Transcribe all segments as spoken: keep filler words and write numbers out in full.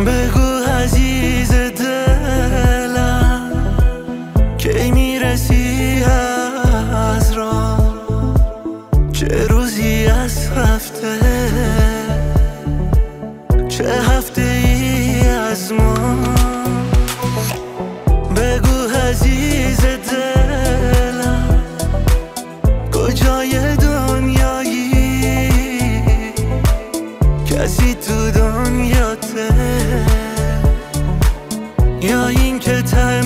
بگو عزیز دلم کی میرسی از راه، چه روزی از هفته، چه هفته ای از ما. بگو عزیز دلم کجای دنیایی، کسی تو دنیاته یا این که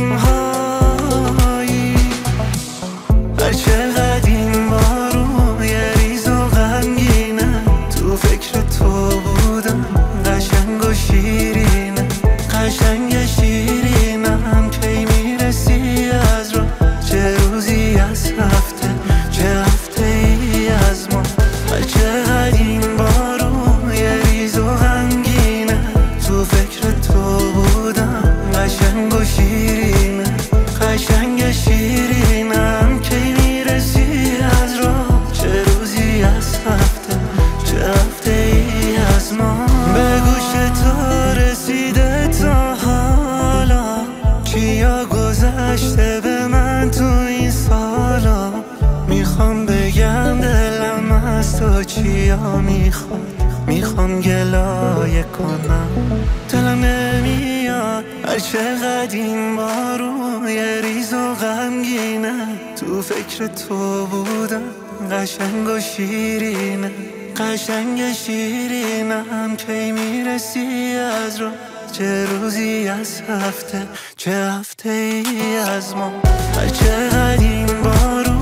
تنهایی. هر چقدر این بارو یه ریز و غمگینه، تو فکر تو بودم قشنگ و شیرینه، قشنگ شیرینم کی میرسی از رو، چه روزی از هفته، چه هفته ای از ما. هر چقدر این بارو یه ریز و غمگینه، تو فکر تو بودم قشنگ و شیرینه، قشنگ شیرینم کی میرسی از رو، چه روزی از هفته، چه هفته ای از ما. بگو چطور رسیده تا حالا، چیا گذشته به من تو این سالا. میخوام بگم دلم از تو چیا میخواد، میخوام گلایه کنم دلم نمیاد. هر چقدر این بارو یه ریز و غمگینه، تو فکر تو بودم قشنگ و شیرینه، قشنگ شیرینم کی میرسی از رو، چه روزی از هفته، چه هفته ای از ما. هر چقدر این بارو